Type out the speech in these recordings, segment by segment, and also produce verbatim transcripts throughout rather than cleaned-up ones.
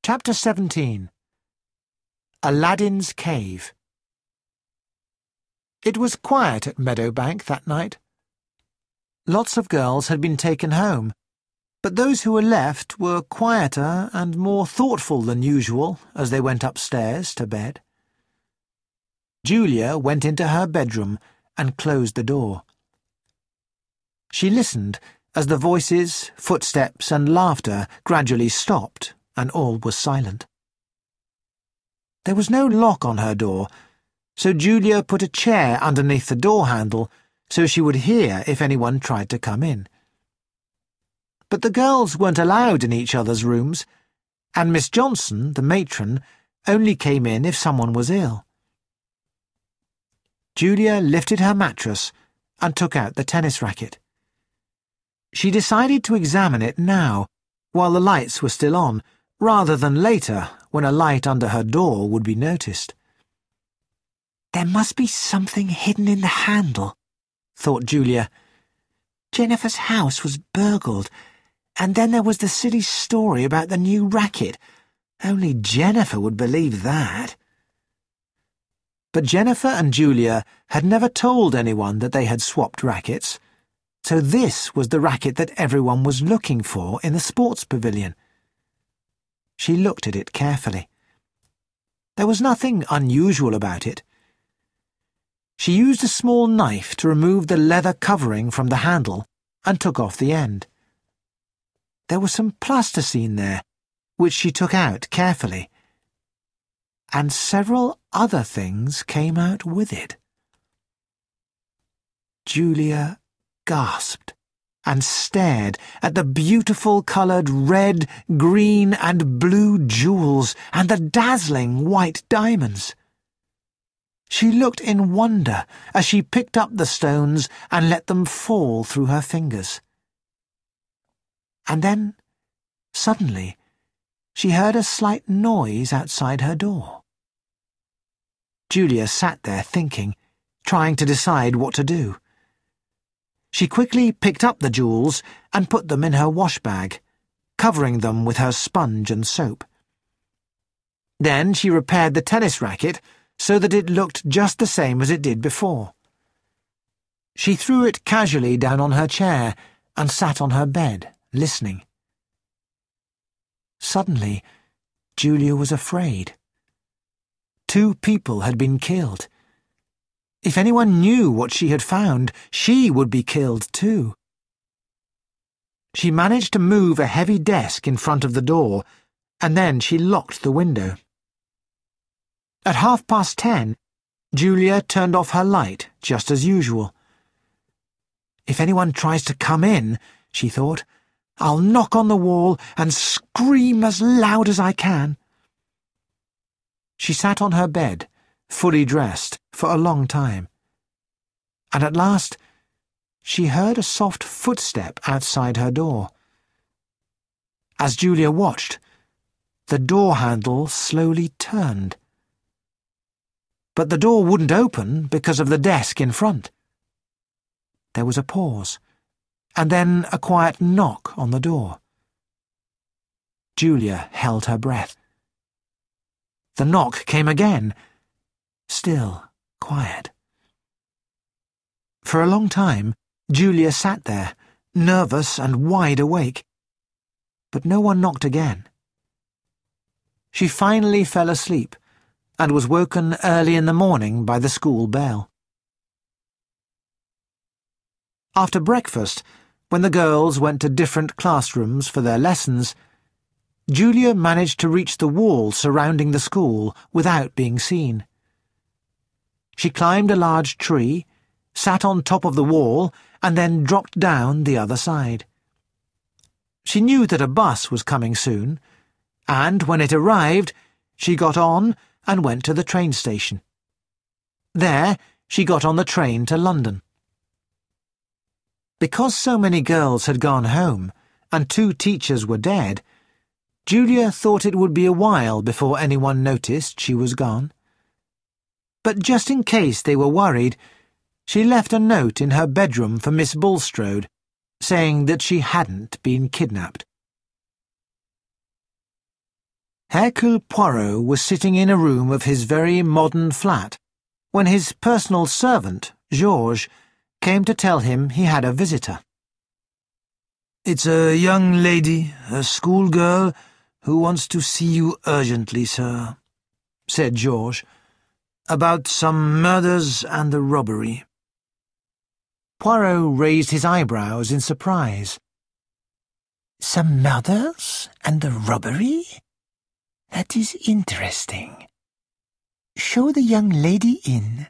Chapter seventeen. Aladdin's Cave. It was quiet at Meadowbank that night. Lots of girls had been taken home, but those who were left were quieter and more thoughtful than usual as they went upstairs to bed. Julia went into her bedroom and closed the door. She listened as the voices, footsteps, and laughter gradually stopped and all was silent. There was no lock on her door, so Julia put a chair underneath the door handle so she would hear if anyone tried to come in. But the girls weren't allowed in each other's rooms, and Miss Johnson, the matron, only came in if someone was ill. Julia lifted her mattress and took out the tennis racket. She decided to examine it now, while the lights were still on, rather than later, when a light under her door would be noticed. There must be something hidden in the handle, thought Julia. Jennifer's house was burgled, and then there was the silly story about the new racket. Only Jennifer would believe that. But Jennifer and Julia had never told anyone that they had swapped rackets, so this was the racket that everyone was looking for in the sports pavilion. She looked at it carefully. There was nothing unusual about it. She used a small knife to remove the leather covering from the handle and took off the end. There was some plasticine there, which she took out carefully, and several other things came out with it. Julia gasped and stared at the beautiful coloured red, green and blue jewels and the dazzling white diamonds. She looked in wonder as she picked up the stones and let them fall through her fingers. And then, suddenly, she heard a slight noise outside her door. Julia sat there thinking, trying to decide what to do. She quickly picked up the jewels and put them in her wash bag, covering them with her sponge and soap. Then she repaired the tennis racket so that it looked just the same as it did before. She threw it casually down on her chair and sat on her bed, listening. Suddenly, Julia was afraid. Two people had been killed. If anyone knew what she had found, she would be killed too. She managed to move a heavy desk in front of the door, and then she locked the window. At half past ten, Julia turned off her light, just as usual. If anyone tries to come in, she thought, I'll knock on the wall and scream as loud as I can. She sat on her bed, fully dressed, for a long time. And at last, she heard a soft footstep outside her door. As Julia watched, the door handle slowly turned. But the door wouldn't open because of the desk in front. There was a pause, and then a quiet knock on the door. Julia held her breath. The knock came again, still quiet. For a long time, Julia sat there, nervous and wide awake. But no one knocked again. She finally fell asleep and was woken early in the morning by the school bell. After breakfast, when the girls went to different classrooms for their lessons, Julia managed to reach the wall surrounding the school without being seen. She climbed a large tree, sat on top of the wall, and then dropped down the other side. She knew that a bus was coming soon, and when it arrived, she got on and went to the train station. There, she got on the train to London. Because so many girls had gone home, and two teachers were dead, Julia thought it would be a while before anyone noticed she was gone. But just in case they were worried, she left a note in her bedroom for Miss Bulstrode, saying that she hadn't been kidnapped. Hercule Poirot was sitting in a room of his very modern flat when his personal servant, Georges, came to tell him he had a visitor. "It's a young lady, a schoolgirl, who wants to see you urgently, sir," said Georges, "about some murders and a robbery." Poirot raised his eyebrows in surprise. "Some murders and a robbery? That is interesting. Show the young lady in."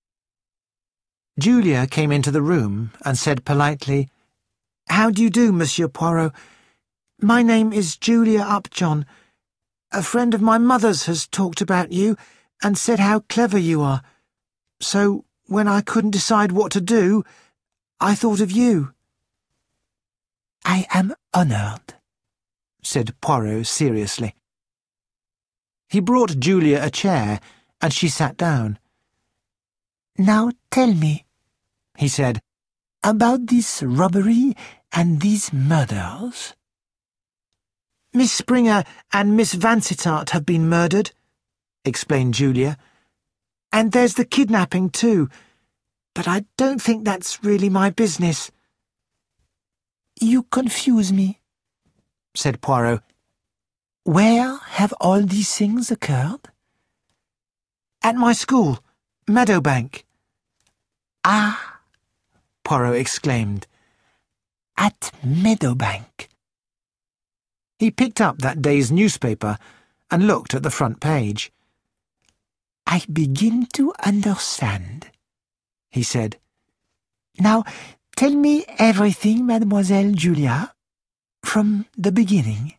Julia came into the room and said politely, "How do you do, Monsieur Poirot? My name is Julia Upjohn. A friend of my mother's has talked about you and said how clever you are. So, when I couldn't decide what to do, I thought of you." "I am honored," said Poirot seriously. He brought Julia a chair, and she sat down. "Now tell me," he said, "about this robbery and these murders." "Miss Springer and Miss Vansittart have been murdered," explained Julia. "And there's the kidnapping too, but I don't think that's really my business." "You confuse me," said Poirot. "Where have all these things occurred?" "At my school, Meadowbank." "Ah!" Poirot exclaimed. "At Meadowbank." He picked up that day's newspaper and looked at the front page. "I begin to understand," he said. "Now, tell me everything, Mademoiselle Julia, from the beginning."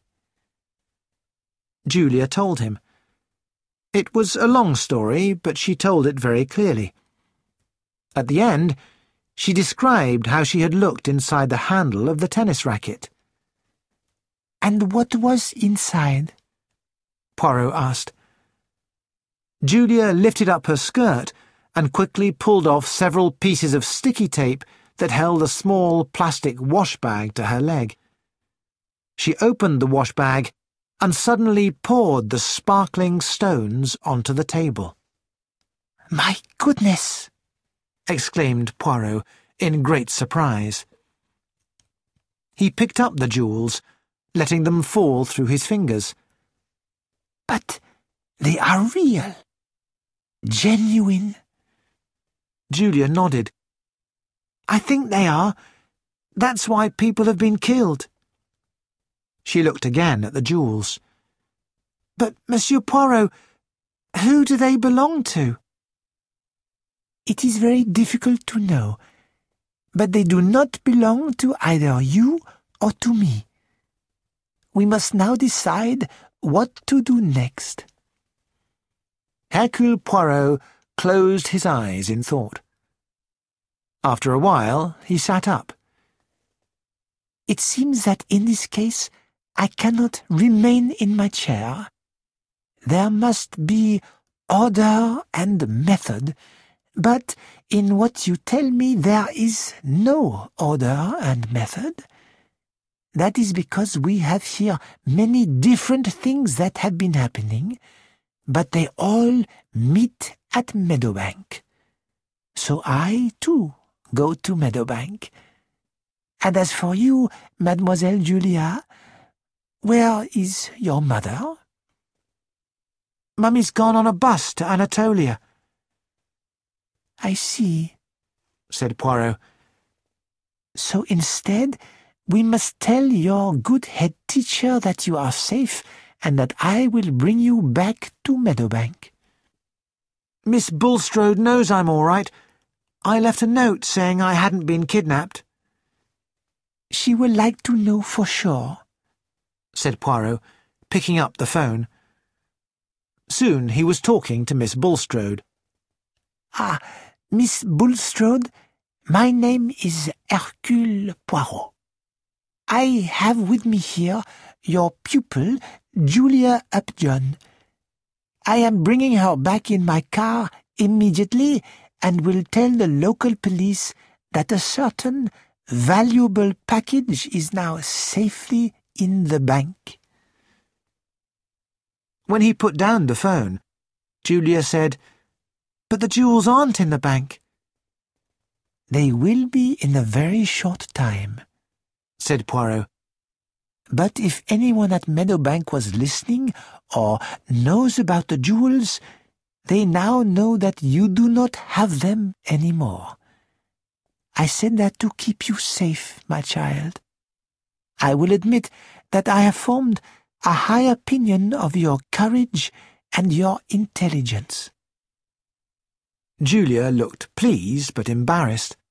Julia told him. It was a long story, but she told it very clearly. At the end, she described how she had looked inside the handle of the tennis racket. "And what was inside?" Poirot asked. Julia lifted up her skirt and quickly pulled off several pieces of sticky tape that held a small plastic wash bag to her leg. She opened the wash bag and suddenly poured the sparkling stones onto the table. "My goodness!" exclaimed Poirot in great surprise. He picked up the jewels, letting them fall through his fingers. "But they are real, genuine." Julia nodded. "I think they are. That's why people have been killed." She looked again at the jewels. "But, Monsieur Poirot, who do they belong to?" "It is very difficult to know, but they do not belong to either you or to me. We must now decide what to do next." Hercule Poirot closed his eyes in thought. After a while, he sat up. "It seems that in this case I cannot remain in my chair. There must be order and method, but in what you tell me there is no order and method. That is because we have here many different things that have been happening, but they all meet at Meadowbank. So I, too, go to Meadowbank. And as for you, Mademoiselle Julia, where is your mother?" "Mummy's gone on a bus to Anatolia." "I see," said Poirot. "So instead, we must tell your good head teacher that you are safe and that I will bring you back to Meadowbank." "Miss Bulstrode knows I'm all right. I left a note saying I hadn't been kidnapped." "She will like to know for sure," said Poirot, picking up the phone. Soon he was talking to Miss Bulstrode. "Ah, Miss Bulstrode, my name is Hercule Poirot. I have with me here your pupil, Julia Upjohn. I am bringing her back in my car immediately and will tell the local police that a certain valuable package is now safely in the bank." When he put down the phone, Julia said, "But the jewels aren't in the bank." "They will be in a very short time," said Poirot. "But if anyone at Meadowbank was listening or knows about the jewels, they now know that you do not have them any more. I said that to keep you safe, my child. I will admit that I have formed a high opinion of your courage and your intelligence." Julia looked pleased but embarrassed.